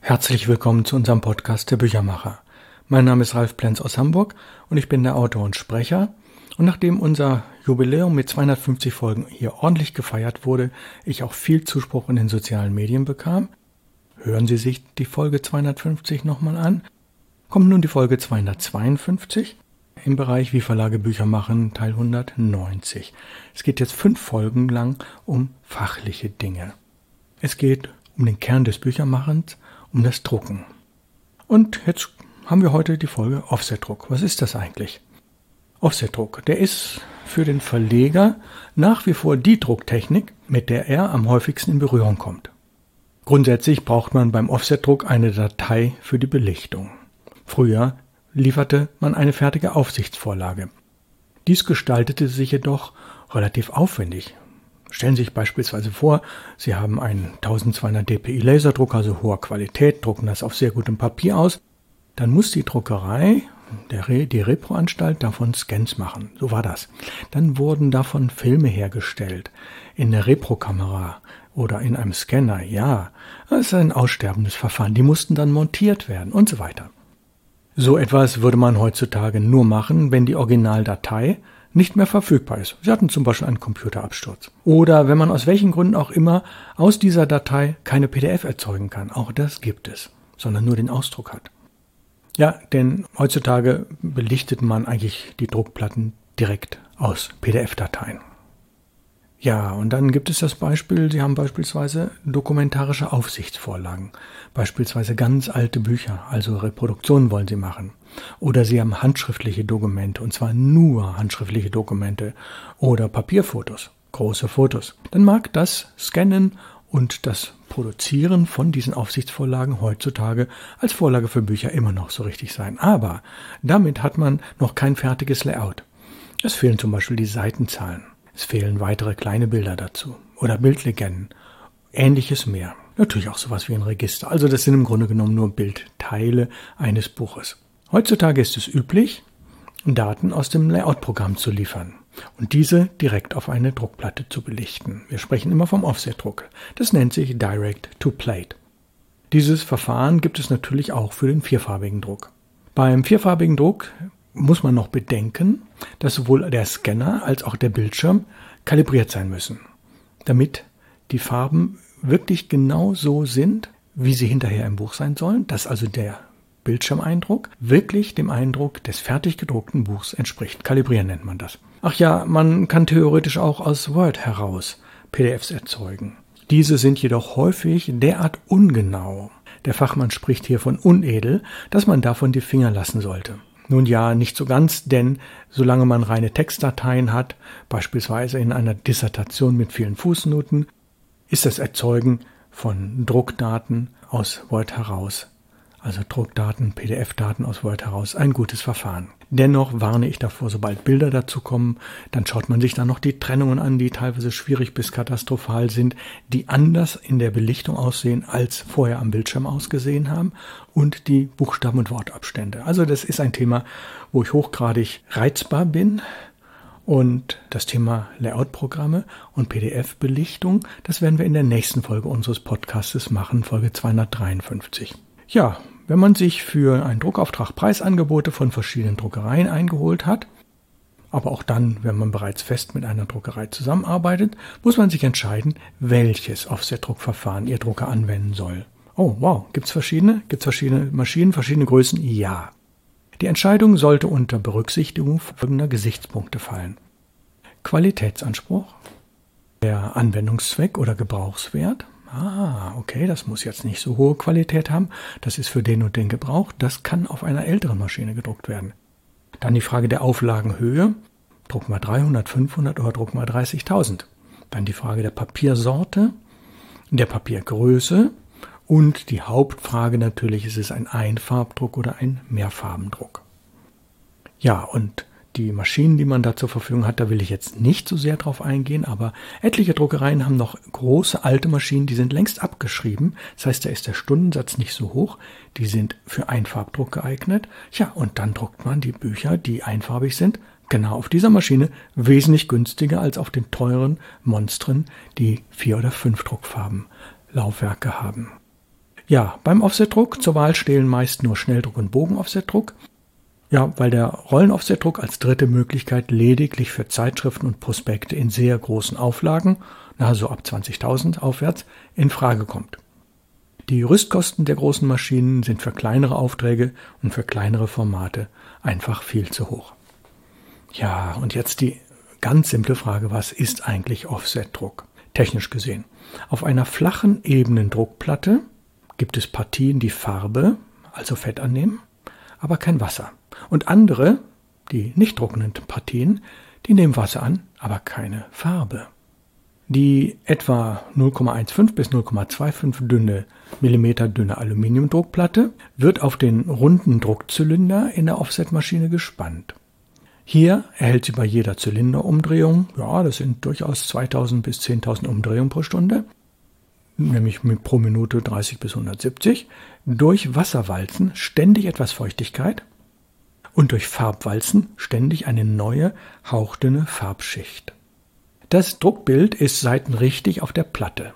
Herzlich willkommen zu unserem Podcast Der Büchermacher. Mein Name ist Ralf Plenz aus Hamburg und ich bin der Autor und Sprecher. Und nachdem unser Jubiläum mit 250 Folgen hier ordentlich gefeiert wurde, ich auch viel Zuspruch in den sozialen Medien bekam, hören Sie sich die Folge 250 nochmal an, kommt nun die Folge 252 im Bereich Wie Verlage Bücher machen, Teil 190. Es geht jetzt 5 Folgen lang um fachliche Dinge. Es geht um den Kern des Büchermachens, um das Drucken. Und jetzt haben wir heute die Folge Offsetdruck. Was ist das eigentlich? Offsetdruck, der ist für den Verleger nach wie vor die Drucktechnik, mit der er am häufigsten in Berührung kommt. Grundsätzlich braucht man beim Offsetdruck eine Datei für die Belichtung. Früher lieferte man eine fertige Aufsichtsvorlage. Dies gestaltete sich jedoch relativ aufwendig. Stellen Sie sich beispielsweise vor, Sie haben einen 1200 dpi Laserdrucker, also hoher Qualität, drucken das auf sehr gutem Papier aus. Dann muss die Druckerei, die Reproanstalt, davon Scans machen. So war das. Dann wurden davon Filme hergestellt. In der Reprokamera oder in einem Scanner. Ja, das ist ein aussterbendes Verfahren. Die mussten dann montiert werden und so weiter. So etwas würde man heutzutage nur machen, wenn die Originaldatei nicht mehr verfügbar ist. Sie hatten zum Beispiel einen Computerabsturz. Oder wenn man aus welchen Gründen auch immer aus dieser Datei keine PDF erzeugen kann. Auch das gibt es, sondern nur den Ausdruck hat. Ja, denn heutzutage belichtet man eigentlich die Druckplatten direkt aus PDF-Dateien. Ja, und dann gibt es das Beispiel, Sie haben beispielsweise dokumentarische Aufsichtsvorlagen, beispielsweise ganz alte Bücher, also Reproduktionen wollen Sie machen. Oder Sie haben handschriftliche Dokumente, und zwar nur handschriftliche Dokumente oder Papierfotos, große Fotos. Dann mag das Scannen und das Produzieren von diesen Aufsichtsvorlagen heutzutage als Vorlage für Bücher immer noch so richtig sein. Aber damit hat man noch kein fertiges Layout. Es fehlen zum Beispiel die Seitenzahlen. Es fehlen weitere kleine Bilder dazu oder Bildlegenden, ähnliches mehr. Natürlich auch sowas wie ein Register. Also das sind im Grunde genommen nur Bildteile eines Buches. Heutzutage ist es üblich, Daten aus dem Layout-Programm zu liefern und diese direkt auf eine Druckplatte zu belichten. Wir sprechen immer vom Offsetdruck. Das nennt sich Direct-to-Plate. Dieses Verfahren gibt es natürlich auch für den vierfarbigen Druck. Beim vierfarbigen Druck muss man noch bedenken, dass sowohl der Scanner als auch der Bildschirm kalibriert sein müssen, damit die Farben wirklich genau so sind, wie sie hinterher im Buch sein sollen, dass also der Bildschirmeindruck wirklich dem Eindruck des fertig gedruckten Buchs entspricht. Kalibrieren nennt man das. Ach ja, man kann theoretisch auch aus Word heraus PDFs erzeugen. Diese sind jedoch häufig derart ungenau. Der Fachmann spricht hier von unedel, dass man davon die Finger lassen sollte. Nun ja, nicht so ganz, denn solange man reine Textdateien hat, beispielsweise in einer Dissertation mit vielen Fußnoten, ist das Erzeugen von Druckdaten aus Word heraus, also Druckdaten, PDF-Daten aus Word heraus, ein gutes Verfahren. Dennoch warne ich davor, sobald Bilder dazu kommen, dann schaut man sich dann noch die Trennungen an, die teilweise schwierig bis katastrophal sind, die anders in der Belichtung aussehen, als vorher am Bildschirm ausgesehen haben, und die Buchstaben- und Wortabstände. Also das ist ein Thema, wo ich hochgradig reizbar bin. Und das Thema Layout-Programme und PDF-Belichtung, das werden wir in der nächsten Folge unseres Podcastes machen, Folge 253. Ja, wenn man sich für einen Druckauftrag Preisangebote von verschiedenen Druckereien eingeholt hat, aber auch dann, wenn man bereits fest mit einer Druckerei zusammenarbeitet, muss man sich entscheiden, welches Offsetdruckverfahren Ihr Drucker anwenden soll. Oh, wow, gibt's verschiedene? Gibt's verschiedene Maschinen, verschiedene Größen? Ja. Die Entscheidung sollte unter Berücksichtigung folgender Gesichtspunkte fallen. Qualitätsanspruch, der Anwendungszweck oder Gebrauchswert. Okay, das muss jetzt nicht so hohe Qualität haben. Das ist für den und den Gebrauch. Das kann auf einer älteren Maschine gedruckt werden. Dann die Frage der Auflagenhöhe. Druck mal 300, 500 oder druck mal 30.000. Dann die Frage der Papiersorte, der Papiergröße und die Hauptfrage natürlich, ist es ein Einfarbdruck oder ein Mehrfarbendruck. Ja, und die Maschinen, die man da zur Verfügung hat, da will ich jetzt nicht so sehr drauf eingehen, aber etliche Druckereien haben noch große alte Maschinen, die sind längst abgeschrieben. Das heißt, da ist der Stundensatz nicht so hoch. Die sind für Einfarbdruck geeignet. Ja, und dann druckt man die Bücher, die einfarbig sind, genau auf dieser Maschine wesentlich günstiger als auf den teuren Monstren, die 4 oder 5 Druckfarben Laufwerke haben. Ja, beim Offsetdruck zur Wahl stehen meist nur Schnelldruck und Bogenoffsetdruck. Ja, weil der Rollenoffsetdruck als dritte Möglichkeit lediglich für Zeitschriften und Prospekte in sehr großen Auflagen, so ab 20.000 aufwärts, in Frage kommt. Die Rüstkosten der großen Maschinen sind für kleinere Aufträge und für kleinere Formate einfach viel zu hoch. Ja, und jetzt die ganz simple Frage, was ist eigentlich Offsetdruck? Technisch gesehen. Auf einer flachen, ebenen Druckplatte gibt es Partien, die Farbe, also Fett annehmen, aber kein Wasser. Und andere, die nicht druckenden Partien, die nehmen Wasser an, aber keine Farbe. Die etwa 0,15 bis 0,25 Millimeter dünne Aluminiumdruckplatte wird auf den runden Druckzylinder in der Offsetmaschine gespannt. Hier erhält sie bei jeder Zylinderumdrehung, das sind durchaus 2000 bis 10.000 Umdrehungen pro Stunde, nämlich pro Minute 30 bis 170, durch Wasserwalzen ständig etwas Feuchtigkeit und durch Farbwalzen ständig eine neue, hauchdünne Farbschicht. Das Druckbild ist seitenrichtig auf der Platte.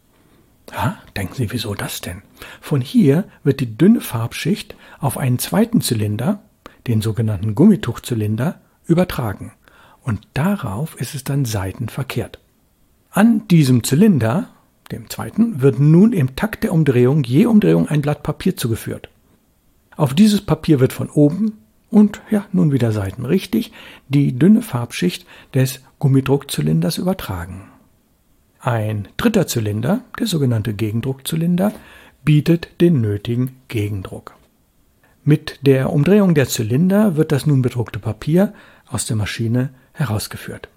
Denken Sie, wieso das denn? Von hier wird die dünne Farbschicht auf einen zweiten Zylinder, den sogenannten Gummituchzylinder, übertragen. Und darauf ist es dann seitenverkehrt. An diesem Zylinder, dem zweiten, wird nun im Takt der Umdrehung je Umdrehung ein Blatt Papier zugeführt. Auf dieses Papier wird von oben und nun wieder seitenrichtig die dünne Farbschicht des Gummidruckzylinders übertragen. Ein dritter Zylinder, der sogenannte Gegendruckzylinder, bietet den nötigen Gegendruck. Mit der Umdrehung der Zylinder wird das nun bedruckte Papier aus der Maschine herausgeführt.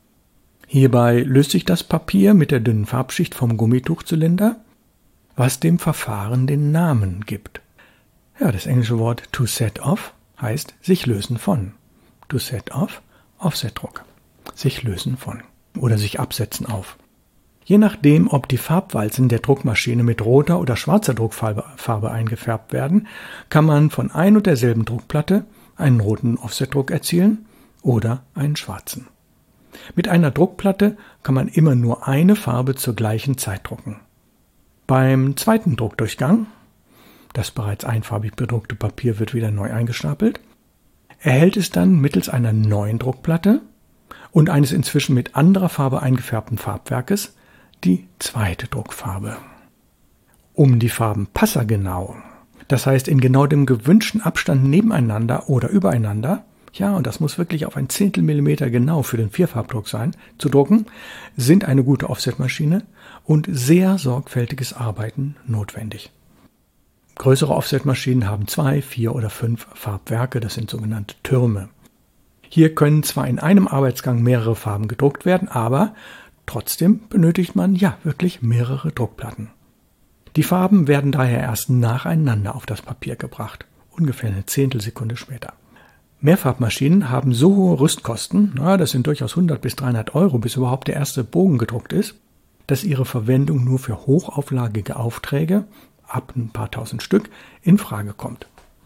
Hierbei löst sich das Papier mit der dünnen Farbschicht vom Gummituchzylinder, was dem Verfahren den Namen gibt. Das englische Wort to set off heißt sich lösen von. To set off, Offsetdruck. Sich lösen von oder sich absetzen auf. Je nachdem, ob die Farbwalzen der Druckmaschine mit roter oder schwarzer Druckfarbe eingefärbt werden, kann man von ein und derselben Druckplatte einen roten Offsetdruck erzielen oder einen schwarzen. Mit einer Druckplatte kann man immer nur eine Farbe zur gleichen Zeit drucken. Beim zweiten Druckdurchgang, das bereits einfarbig bedruckte Papier wird wieder neu eingestapelt, erhält es dann mittels einer neuen Druckplatte und eines inzwischen mit anderer Farbe eingefärbten Farbwerkes die zweite Druckfarbe. Um die Farben passergenau, das heißt in genau dem gewünschten Abstand nebeneinander oder übereinander, und das muss wirklich auf ein Zehntel Millimeter genau für den Vierfarbdruck sein, zu drucken, sind eine gute Offsetmaschine und sehr sorgfältiges Arbeiten notwendig. Größere Offsetmaschinen haben 2, 4 oder 5 Farbwerke, das sind sogenannte Türme. Hier können zwar in einem Arbeitsgang mehrere Farben gedruckt werden, aber trotzdem benötigt man wirklich mehrere Druckplatten. Die Farben werden daher erst nacheinander auf das Papier gebracht, ungefähr eine Zehntelsekunde später. Mehrfarbmaschinen haben so hohe Rüstkosten, das sind durchaus 100 bis 300 Euro, bis überhaupt der erste Bogen gedruckt ist, dass ihre Verwendung nur für hochauflagige Aufträge, ab ein paar tausend Stück, in Frage kommt.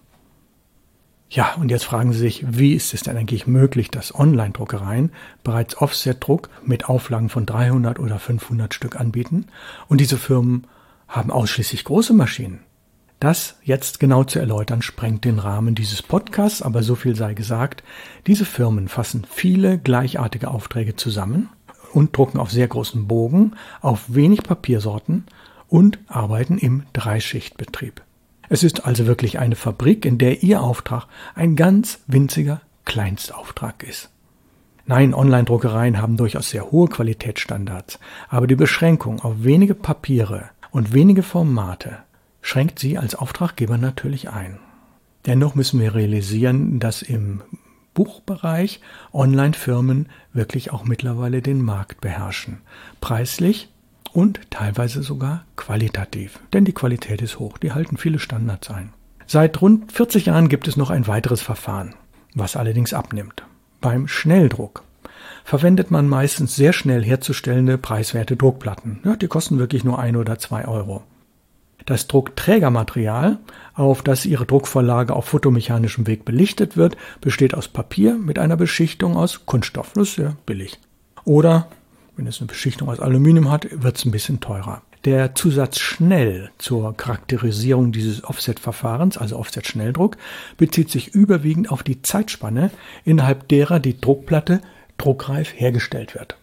Und jetzt fragen Sie sich, wie ist es denn eigentlich möglich, dass Online-Druckereien bereits Offsetdruck mit Auflagen von 300 oder 500 Stück anbieten und diese Firmen haben ausschließlich große Maschinen? Das jetzt genau zu erläutern, sprengt den Rahmen dieses Podcasts, aber so viel sei gesagt, diese Firmen fassen viele gleichartige Aufträge zusammen und drucken auf sehr großen Bogen, auf wenig Papiersorten und arbeiten im Dreischichtbetrieb. Es ist also wirklich eine Fabrik, in der Ihr Auftrag ein ganz winziger Kleinstauftrag ist. Nein, Online-Druckereien haben durchaus sehr hohe Qualitätsstandards, aber die Beschränkung auf wenige Papiere und wenige Formate schränkt Sie als Auftraggeber natürlich ein. Dennoch müssen wir realisieren, dass im Buchbereich Online-Firmen wirklich auch mittlerweile den Markt beherrschen. Preislich und teilweise sogar qualitativ. Denn die Qualität ist hoch, die halten viele Standards ein. Seit rund 40 Jahren gibt es noch ein weiteres Verfahren, was allerdings abnimmt. Beim Schnelldruck verwendet man meistens sehr schnell herzustellende preiswerte Druckplatten. Die kosten wirklich nur 1 oder 2 Euro. Das Druckträgermaterial, auf das Ihre Druckvorlage auf fotomechanischem Weg belichtet wird, besteht aus Papier mit einer Beschichtung aus Kunststoff. Das ist sehr billig. Oder, wenn es eine Beschichtung aus Aluminium hat, wird es ein bisschen teurer. Der Zusatz schnell zur Charakterisierung dieses Offset-Verfahrens, also Offset-Schnelldruck, bezieht sich überwiegend auf die Zeitspanne, innerhalb derer die Druckplatte druckreif hergestellt wird.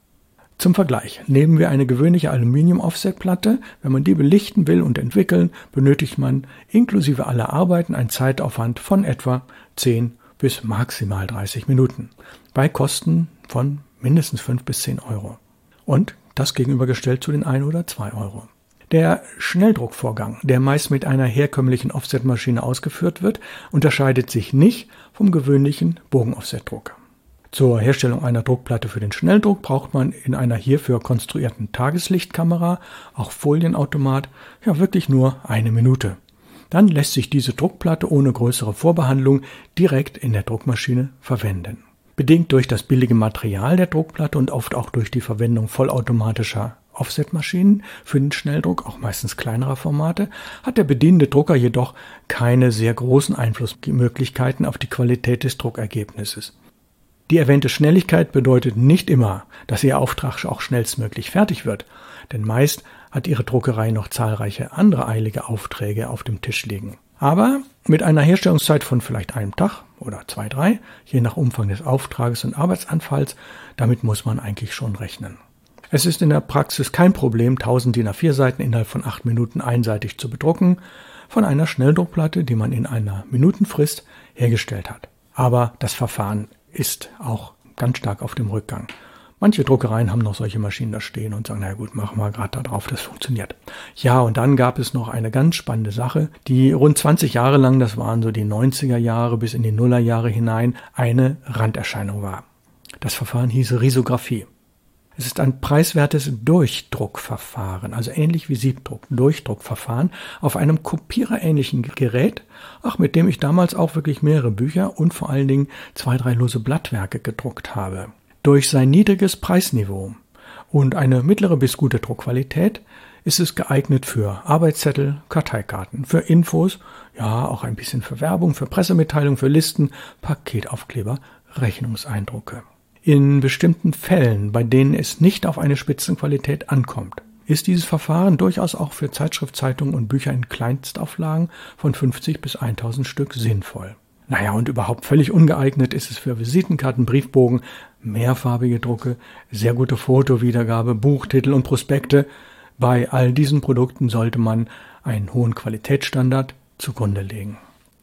Zum Vergleich, nehmen wir eine gewöhnliche Aluminium-Offset-Platte. Wenn man die belichten will und entwickeln, benötigt man inklusive aller Arbeiten einen Zeitaufwand von etwa 10 bis maximal 30 Minuten, bei Kosten von mindestens 5 bis 10 Euro. Und das gegenübergestellt zu den 1 oder 2 Euro. Der Schnelldruckvorgang, der meist mit einer herkömmlichen Offsetmaschine ausgeführt wird, unterscheidet sich nicht vom gewöhnlichen Bogen-Offsetdruck. Zur Herstellung einer Druckplatte für den Schnelldruck braucht man in einer hierfür konstruierten Tageslichtkamera, auch Folienautomat, wirklich nur 1 Minute. Dann lässt sich diese Druckplatte ohne größere Vorbehandlung direkt in der Druckmaschine verwenden. Bedingt durch das billige Material der Druckplatte und oft auch durch die Verwendung vollautomatischer Offsetmaschinen für den Schnelldruck, auch meistens kleinerer Formate, hat der bedienende Drucker jedoch keine sehr großen Einflussmöglichkeiten auf die Qualität des Druckergebnisses. Die erwähnte Schnelligkeit bedeutet nicht immer, dass Ihr Auftrag auch schnellstmöglich fertig wird, denn meist hat Ihre Druckerei noch zahlreiche andere eilige Aufträge auf dem Tisch liegen. Aber mit einer Herstellungszeit von vielleicht einem Tag oder 2, 3, je nach Umfang des Auftrages und Arbeitsanfalls, damit muss man eigentlich schon rechnen. Es ist in der Praxis kein Problem, 1000 DIN A4 Seiten innerhalb von 8 Minuten einseitig zu bedrucken, von einer Schnelldruckplatte, die man in einer Minutenfrist hergestellt hat. Aber das Verfahren ist auch ganz stark auf dem Rückgang. Manche Druckereien haben noch solche Maschinen da stehen und sagen, na gut, machen wir gerade da drauf, das funktioniert. Ja, und dann gab es noch eine ganz spannende Sache, die rund 20 Jahre lang, das waren so die 90er Jahre bis in die Nullerjahre hinein, eine Randerscheinung war. Das Verfahren hieß Risographie. Es ist ein preiswertes Durchdruckverfahren, also ähnlich wie Siebdruck, Durchdruckverfahren auf einem kopiererähnlichen Gerät, mit dem ich damals auch wirklich mehrere Bücher und vor allen Dingen 2, 3 lose Blattwerke gedruckt habe. Durch sein niedriges Preisniveau und eine mittlere bis gute Druckqualität ist es geeignet für Arbeitszettel, Karteikarten, für Infos, auch ein bisschen für Werbung, für Pressemitteilungen, für Listen, Paketaufkleber, Rechnungseindrucke. In bestimmten Fällen, bei denen es nicht auf eine Spitzenqualität ankommt, ist dieses Verfahren durchaus auch für Zeitschriftzeitungen und Bücher in Kleinstauflagen von 50 bis 1000 Stück sinnvoll. Und überhaupt völlig ungeeignet ist es für Visitenkarten, Briefbogen, mehrfarbige Drucke, sehr gute Fotowiedergabe, Buchtitel und Prospekte. Bei all diesen Produkten sollte man einen hohen Qualitätsstandard zugrunde legen.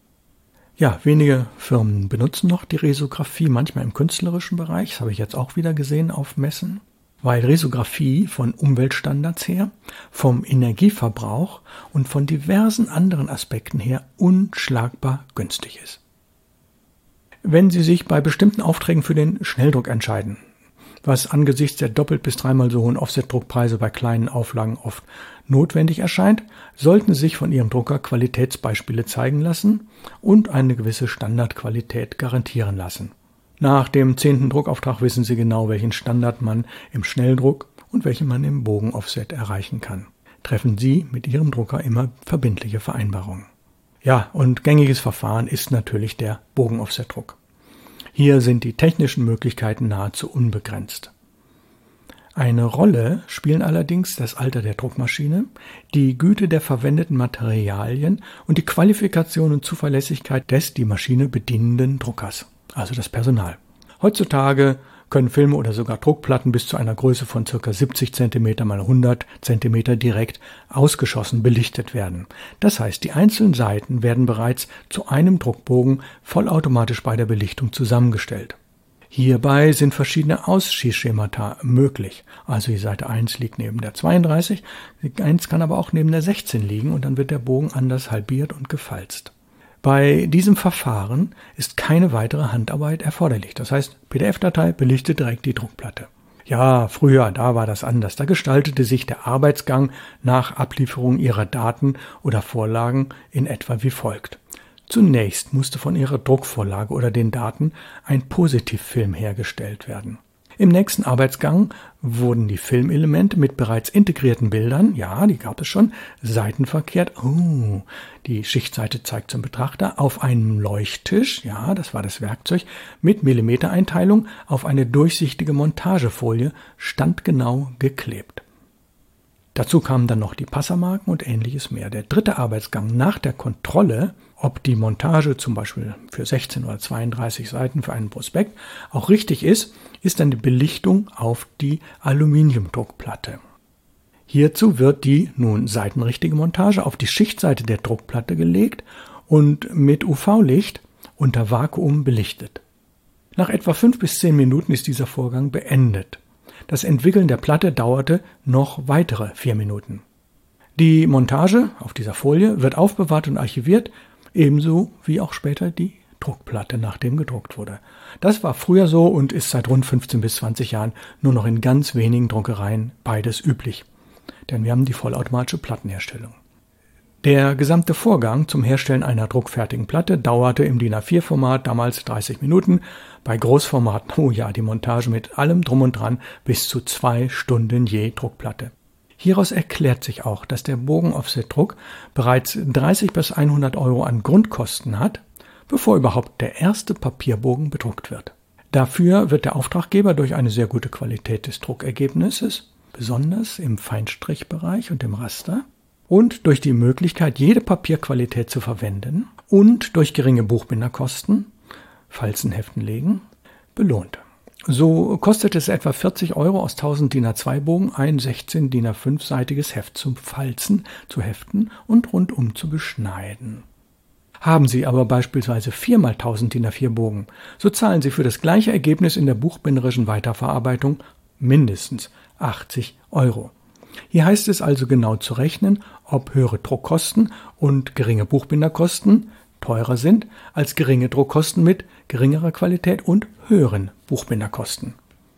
Wenige Firmen benutzen noch die Risographie, manchmal im künstlerischen Bereich, das habe ich jetzt auch wieder gesehen auf Messen, weil Risographie von Umweltstandards her, vom Energieverbrauch und von diversen anderen Aspekten her unschlagbar günstig ist. Wenn Sie sich bei bestimmten Aufträgen für den Schnelldruck entscheiden, was angesichts der doppelt bis dreimal so hohen Offset-Druckpreise bei kleinen Auflagen oft notwendig erscheint, sollten Sie sich von Ihrem Drucker Qualitätsbeispiele zeigen lassen und eine gewisse Standardqualität garantieren lassen. Nach dem 10. Druckauftrag wissen Sie genau, welchen Standard man im Schnelldruck und welchen man im Bogen-Offset erreichen kann. Treffen Sie mit Ihrem Drucker immer verbindliche Vereinbarungen. Und gängiges Verfahren ist natürlich der Bogen-Offset-Druck. Hier sind die technischen Möglichkeiten nahezu unbegrenzt. Eine Rolle spielen allerdings das Alter der Druckmaschine, die Güte der verwendeten Materialien und die Qualifikation und Zuverlässigkeit des die Maschine bedienenden Druckers, also das Personal. Heutzutage können Filme oder sogar Druckplatten bis zu einer Größe von ca. 70 cm x 100 cm direkt ausgeschossen belichtet werden. Das heißt, die einzelnen Seiten werden bereits zu einem Druckbogen vollautomatisch bei der Belichtung zusammengestellt. Hierbei sind verschiedene Ausschießschemata möglich. Also die Seite 1 liegt neben der 32, die 1 kann aber auch neben der 16 liegen und dann wird der Bogen anders halbiert und gefalzt. Bei diesem Verfahren ist keine weitere Handarbeit erforderlich. Das heißt, PDF-Datei belichtet direkt die Druckplatte. Früher, da war das anders. Da gestaltete sich der Arbeitsgang nach Ablieferung Ihrer Daten oder Vorlagen in etwa wie folgt. Zunächst musste von Ihrer Druckvorlage oder den Daten ein Positivfilm hergestellt werden. Im nächsten Arbeitsgang wurden die Filmelemente mit bereits integrierten Bildern, die gab es schon, seitenverkehrt, die Schichtseite zeigt zum Betrachter, auf einem Leuchttisch, das war das Werkzeug, mit Millimetereinteilung auf eine durchsichtige Montagefolie standgenau geklebt. Dazu kamen dann noch die Passermarken und ähnliches mehr. Der dritte Arbeitsgang nach der Kontrolle, ob die Montage zum Beispiel für 16 oder 32 Seiten für einen Prospekt auch richtig ist, ist dann die Belichtung auf die Aluminiumdruckplatte. Hierzu wird die nun seitenrichtige Montage auf die Schichtseite der Druckplatte gelegt und mit UV-Licht unter Vakuum belichtet. Nach etwa 5 bis 10 Minuten ist dieser Vorgang beendet. Das Entwickeln der Platte dauerte noch weitere 4 Minuten. Die Montage auf dieser Folie wird aufbewahrt und archiviert, ebenso wie auch später die Druckplatte, nachdem gedruckt wurde. Das war früher so und ist seit rund 15 bis 20 Jahren nur noch in ganz wenigen Druckereien beides üblich. Denn wir haben die vollautomatische Plattenherstellung. Der gesamte Vorgang zum Herstellen einer druckfertigen Platte dauerte im DIN A4-Format damals 30 Minuten, bei Großformaten, oh ja, die Montage mit allem drum und dran, bis zu 2 Stunden je Druckplatte. Hieraus erklärt sich auch, dass der Bogen-Offset-Druck bereits 30 bis 100 Euro an Grundkosten hat, bevor überhaupt der erste Papierbogen bedruckt wird. Dafür wird der Auftraggeber durch eine sehr gute Qualität des Druckergebnisses, besonders im Feinstrichbereich und im Raster, und durch die Möglichkeit, jede Papierqualität zu verwenden und durch geringe Buchbinderkosten, Falzenheften legen, belohnt. So kostet es etwa 40 Euro aus 1000 DIN A2-Bogen ein 16 DIN A5-seitiges Heft zum Falzen, zu heften und rundum zu beschneiden. Haben Sie aber beispielsweise 4x1000 DIN A4-Bogen, so zahlen Sie für das gleiche Ergebnis in der buchbinderischen Weiterverarbeitung mindestens 80 Euro. Hier heißt es also genau zu rechnen, ob höhere Druckkosten und geringe Buchbinderkosten teurer sind als geringe Druckkosten mit geringerer Qualität und höheren Buchbinderkosten.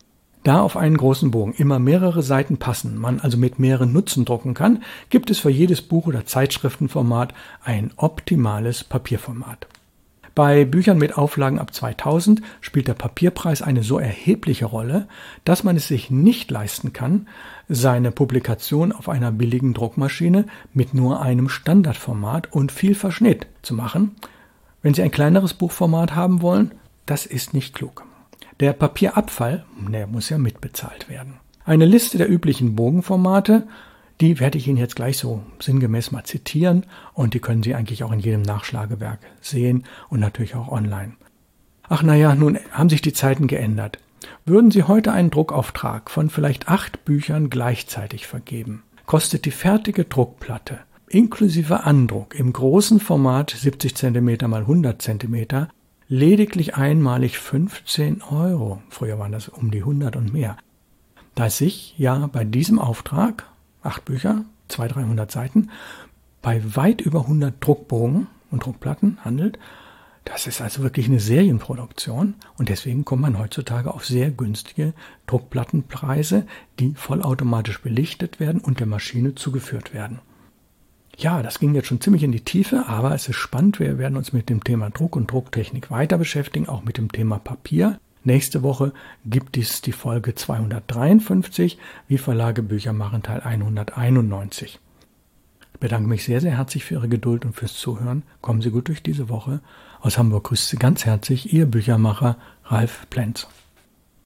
Da auf einen großen Bogen immer mehrere Seiten passen, man also mit mehreren Nutzen drucken kann, gibt es für jedes Buch- oder Zeitschriftenformat ein optimales Papierformat. Bei Büchern mit Auflagen ab 2000 spielt der Papierpreis eine so erhebliche Rolle, dass man es sich nicht leisten kann, seine Publikation auf einer billigen Druckmaschine mit nur einem Standardformat und viel Verschnitt zu machen. Wenn Sie ein kleineres Buchformat haben wollen, das ist nicht klug. Der Papierabfall, der muss ja mitbezahlt werden. Eine Liste der üblichen Bogenformate, die werde ich Ihnen jetzt gleich so sinngemäß mal zitieren und die können Sie eigentlich auch in jedem Nachschlagewerk sehen und natürlich auch online. Ach naja, nun haben sich die Zeiten geändert. Würden Sie heute einen Druckauftrag von vielleicht 8 Büchern gleichzeitig vergeben, kostet die fertige Druckplatte inklusive Andruck im großen Format 70 cm x 100 cm lediglich einmalig 15 Euro. Früher waren das um die 100 und mehr. Da es sich ja bei diesem Auftrag 8 Bücher, 200-300 Seiten, bei weit über 100 Druckbogen und Druckplatten handelt. Das ist also wirklich eine Serienproduktion und deswegen kommt man heutzutage auf sehr günstige Druckplattenpreise, die vollautomatisch belichtet werden und der Maschine zugeführt werden. Ja, das ging jetzt schon ziemlich in die Tiefe, aber es ist spannend. Wir werden uns mit dem Thema Druck und Drucktechnik weiter beschäftigen, auch mit dem Thema Papier. Nächste Woche gibt es die Folge 253, wie Verlage Bücher machen, Teil 191. Ich bedanke mich sehr, sehr herzlich für Ihre Geduld und fürs Zuhören. Kommen Sie gut durch diese Woche. Aus Hamburg grüßt Sie ganz herzlich Ihr Büchermacher Ralf Plenz.